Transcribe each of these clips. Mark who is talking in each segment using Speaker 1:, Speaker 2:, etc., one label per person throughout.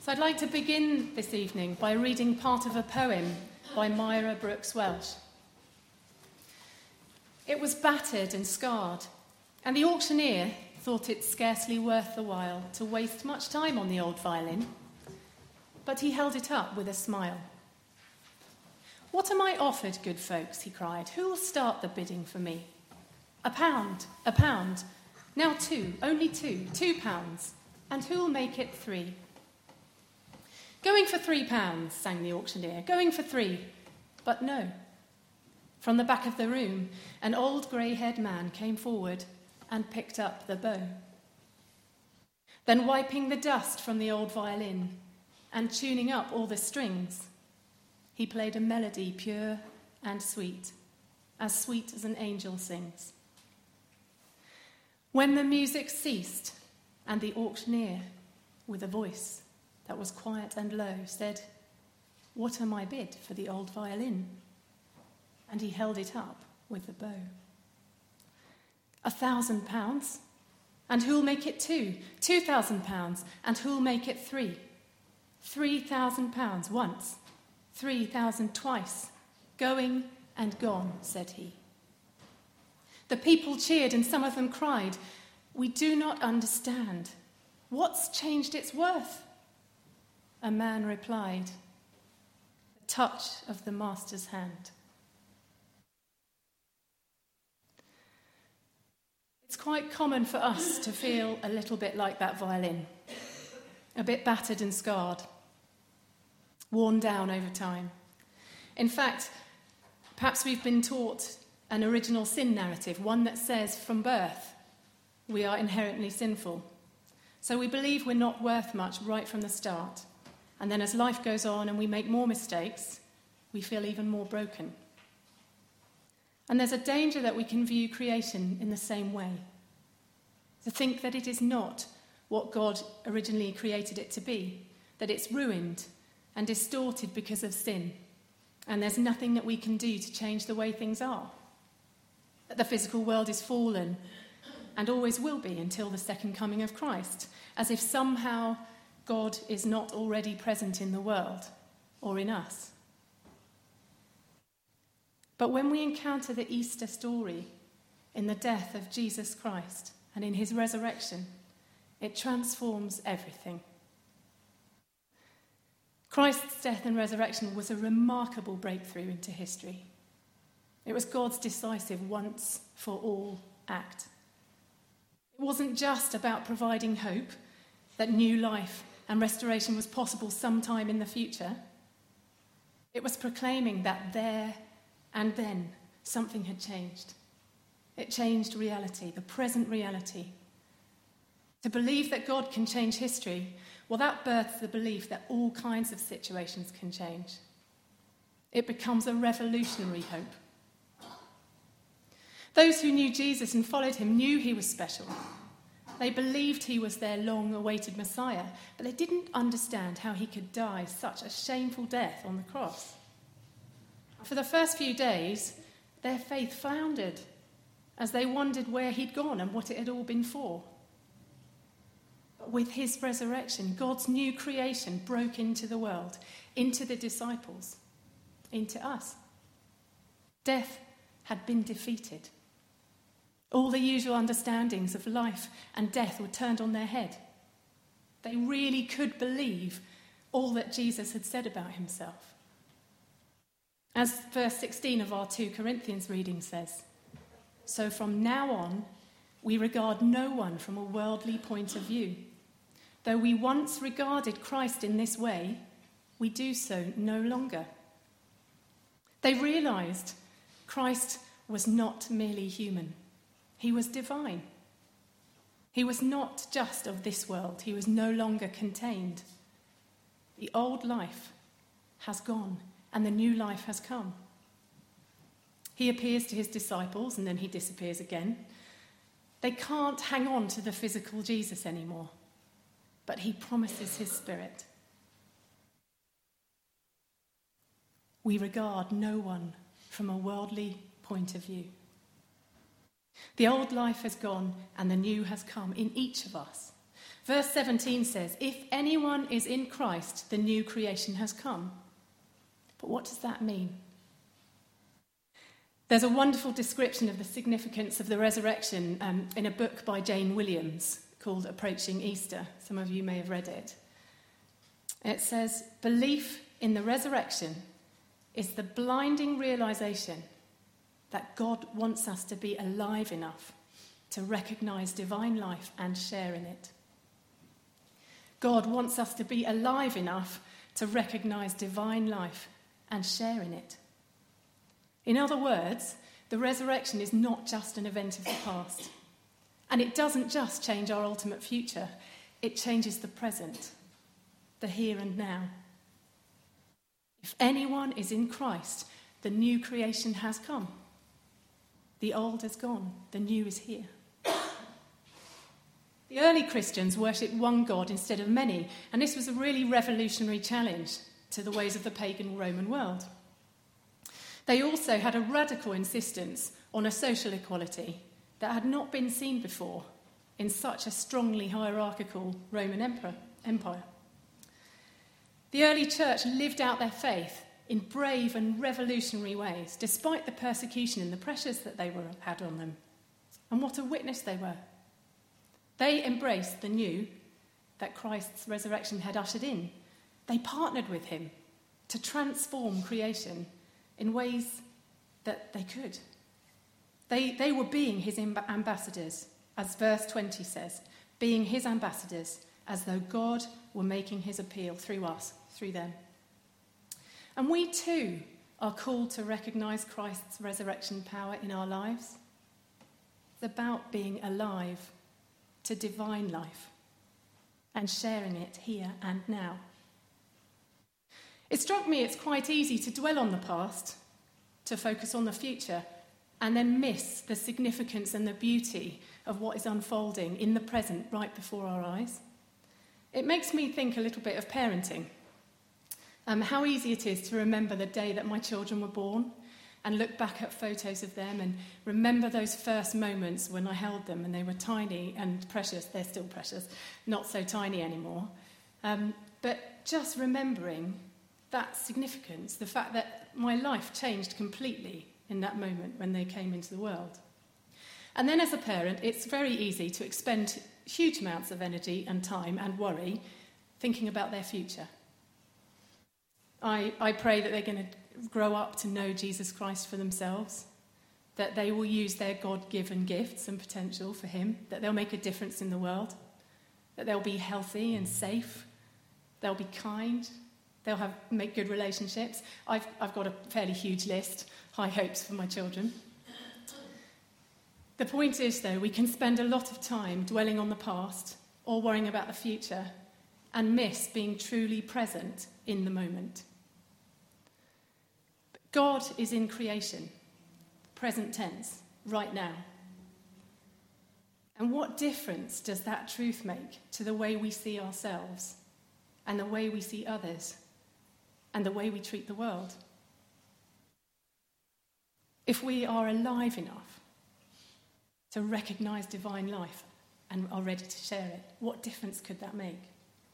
Speaker 1: So I'd like to begin this evening by reading part of a poem by Myra Brooks Welsh. It was battered and scarred, and the auctioneer thought it scarcely worth the while to waste much time on the old violin, but he held it up with a smile. "What am I offered, good folks?" he cried. "Who'll start the bidding for me? A pound, now two, only two, £2, and who'll make it 3? "Going for £3, sang the auctioneer, "going for 3, but no." From the back of the room, an old grey-haired man came forward and picked up the bow. Then, wiping the dust from the old violin and tuning up all the strings, he played a melody pure and sweet as an angel sings. When the music ceased, and the auctioneer, with a voice that was quiet and low, said, "What am I bid for the old violin?" And he held it up with the bow. £1,000, and who'll make it 2? £2,000, and who'll make it 3? £3,000 once, 3,000 twice, going and gone, said he. The people cheered, and some of them cried, "We do not understand. What's changed its worth?" A man replied, "The touch of the master's hand." It's quite common for us to feel a little bit like that violin, a bit battered and scarred, worn down over time. In fact, perhaps we've been taught an original sin narrative, one that says from birth we are inherently sinful. So we believe we're not worth much right from the start. And then as life goes on and we make more mistakes, we feel even more broken. And there's a danger that we can view creation in the same way, to think that it is not what God originally created it to be, that it's ruined and distorted because of sin, and there's nothing that we can do to change the way things are, that the physical world is fallen and always will be until the second coming of Christ, as if somehow God is not already present in the world or in us. But when we encounter the Easter story in the death of Jesus Christ and in his resurrection, it transforms everything. Christ's death and resurrection was a remarkable breakthrough into history. It was God's decisive once for all act. It wasn't just about providing hope that new life and restoration was possible sometime in the future. It was proclaiming that there and then something had changed. It changed reality, the present reality. To believe that God can change history, well, that births the belief that all kinds of situations can change. It becomes a revolutionary hope. Those who knew Jesus and followed him knew he was special. They believed he was their long-awaited Messiah, but they didn't understand how he could die such a shameful death on the cross. For the first few days, their faith floundered as they wondered where he'd gone and what it had all been for. But with his resurrection, God's new creation broke into the world, into the disciples, into us. Death had been defeated. All the usual understandings of life and death were turned on their head. They really could believe all that Jesus had said about himself. As verse 16 of our 2 Corinthians reading says, "So from now on, we regard no one from a worldly point of view. Though we once regarded Christ in this way, we do so no longer." They realized Christ was not merely human. He was divine. He was not just of this world. He was no longer contained. The old life has gone and the new life has come. He appears to his disciples and then he disappears again. They can't hang on to the physical Jesus anymore, but he promises his Spirit. We regard no one from a worldly point of view. The old life has gone and the new has come in each of us. Verse 17 says, if anyone is in Christ, the new creation has come. But what does that mean? There's a wonderful description of the significance of the resurrection in a book by Jane Williams called Approaching Easter. Some of you may have read it. It says, belief in the resurrection is the blinding realization that God wants us to be alive enough to recognize divine life and share in it. God wants us to be alive enough to recognize divine life and share in it. In other words, the resurrection is not just an event of the past. And it doesn't just change our ultimate future. It changes the present, the here and now. If anyone is in Christ, the new creation has come. The old is gone, the new is here. The early Christians worshipped one God instead of many, and this was a really revolutionary challenge to the ways of the pagan Roman world. They also had a radical insistence on a social equality that had not been seen before in such a strongly hierarchical Roman empire. The early church lived out their faith in brave and revolutionary ways, despite the persecution and the pressures that they had on them. And what a witness they were. They embraced the new that Christ's resurrection had ushered in. They partnered with him to transform creation in ways that they could. They were being his ambassadors, as verse 20 says, being his ambassadors, as though God were making his appeal through us, through them. And we too are called to recognise Christ's resurrection power in our lives. It's about being alive to divine life and sharing it here and now. It struck me it's quite easy to dwell on the past, to focus on the future, and then miss the significance and the beauty of what is unfolding in the present right before our eyes. It makes me think a little bit of parenting. How easy it is to remember the day that my children were born and look back at photos of them and remember those first moments when I held them and they were tiny and precious. They're still precious, not so tiny anymore. But just remembering that significance, the fact that my life changed completely in that moment when they came into the world. And then as a parent, it's very easy to expend huge amounts of energy and time and worry thinking about their future. I pray that they're going to grow up to know Jesus Christ for themselves, that they will use their God-given gifts and potential for him, that they'll make a difference in the world, that they'll be healthy and safe, they'll be kind, they'll make good relationships. I've got a fairly huge list, high hopes for my children. The point is, though, we can spend a lot of time dwelling on the past or worrying about the future and miss being truly present in the moment. God is in creation, present tense, right now. And what difference does that truth make to the way we see ourselves and the way we see others and the way we treat the world? If we are alive enough to recognise divine life and are ready to share it, what difference could that make?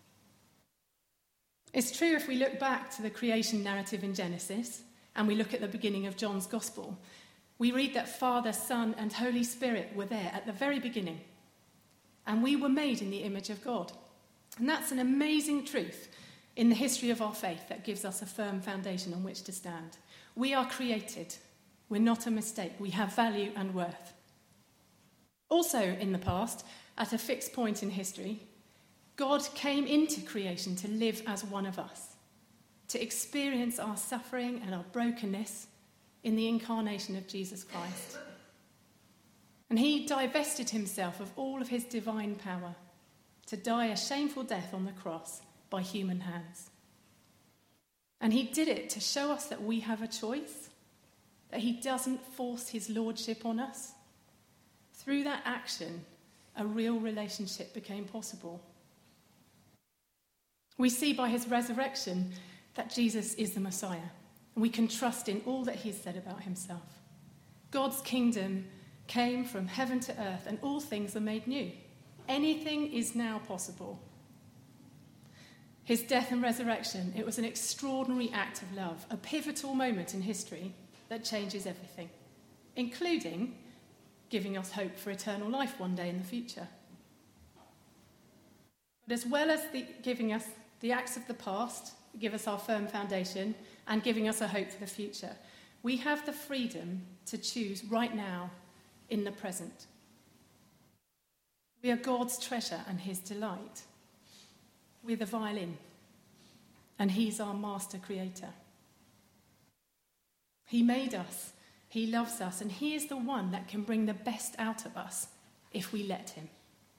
Speaker 1: It's true if we look back to the creation narrative in Genesis and we look at the beginning of John's Gospel, we read that Father, Son, and Holy Spirit were there at the very beginning. And we were made in the image of God. And that's an amazing truth in the history of our faith that gives us a firm foundation on which to stand. We are created. We're not a mistake. We have value and worth. Also in the past, at a fixed point in history, God came into creation to live as one of us, to experience our suffering and our brokenness in the incarnation of Jesus Christ. And he divested himself of all of his divine power to die a shameful death on the cross by human hands. And he did it to show us that we have a choice, that he doesn't force his lordship on us. Through that action, a real relationship became possible. We see by his resurrection that Jesus is the Messiah, and we can trust in all that he's said about himself. God's kingdom came from heaven to earth, and all things are made new. anything is now possible. His death and resurrection, it was an extraordinary act of love, a pivotal moment in history that changes everything, including giving us hope for eternal life one day in the future. But as well as giving us the acts of the past, give us our firm foundation, and giving us a hope for the future, we have the freedom to choose right now in the present. We are God's treasure and his delight. We're the violin, and he's our master creator. He made us, he loves us, and he is the one that can bring the best out of us if we let him.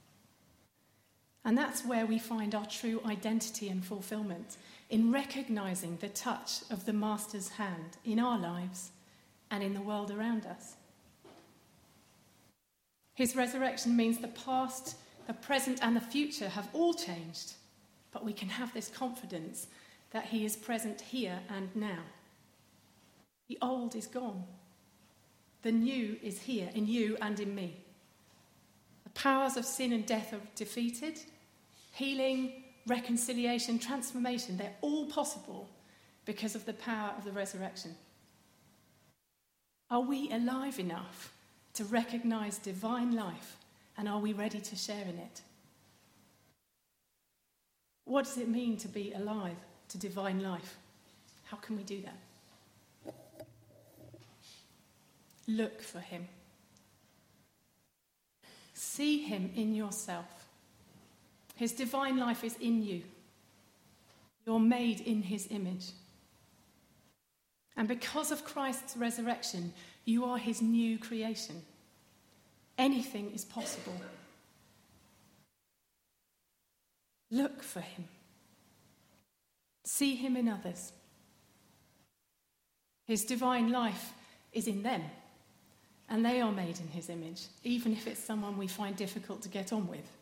Speaker 1: And that's where we find our true identity and fulfillment, in recognizing the touch of the Master's hand in our lives and in the world around us. His resurrection means the past, the present, and the future have all changed, but we can have this confidence that he is present here and now. The old is gone. The new is here in you and in me. The powers of sin and death are defeated. Healing, reconciliation, transformation, they're all possible because of the power of the resurrection. Are we alive enough to recognize divine life, and are we ready to share in it? What does it mean to be alive to divine life? How can we do that? Look for him. See him in yourself. His divine life is in you. You're made in his image. And because of Christ's resurrection, you are his new creation. Anything is possible. Look for him. See him in others. His divine life is in them, and they are made in his image, even if it's someone we find difficult to get on with.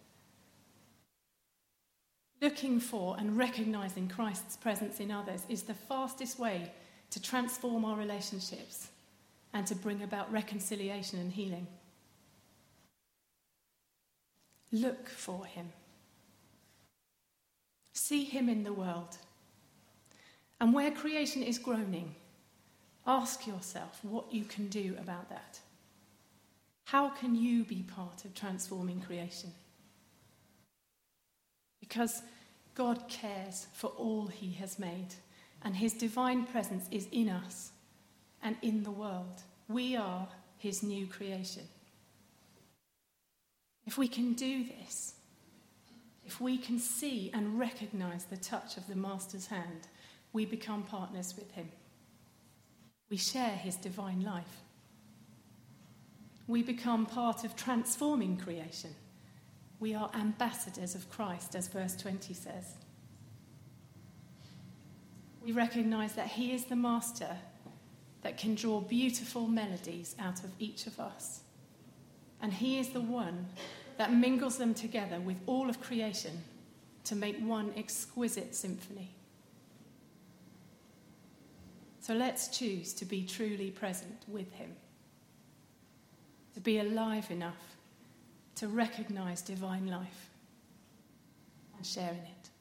Speaker 1: Looking for and recognizing Christ's presence in others is the fastest way to transform our relationships and to bring about reconciliation and healing. Look for him. See him in the world. And where creation is groaning, ask yourself what you can do about that. How can you be part of transforming creation? Because God cares for all he has made, and his divine presence is in us and in the world. We are his new creation. If we can do this, if we can see and recognize the touch of the Master's hand, we become partners with him. We share his divine life. We become part of transforming creation. We are ambassadors of Christ, as verse 20 says. We recognize that he is the master that can draw beautiful melodies out of each of us. And he is the one that mingles them together with all of creation to make one exquisite symphony. So let's choose to be truly present with him, to be alive enough to recognize divine life and share in it.